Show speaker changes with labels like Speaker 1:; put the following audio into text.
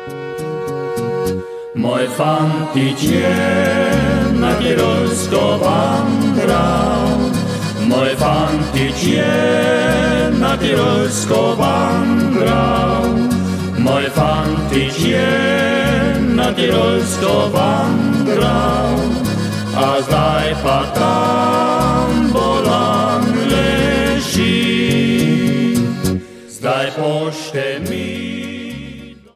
Speaker 1: Moj fantiče na Tirolsko vandral, moj fantiče na Tirolsko vandral, moj fantiče na Tirolsko vandral, a zdaj pa tam bolan leži, zdaj pošte mi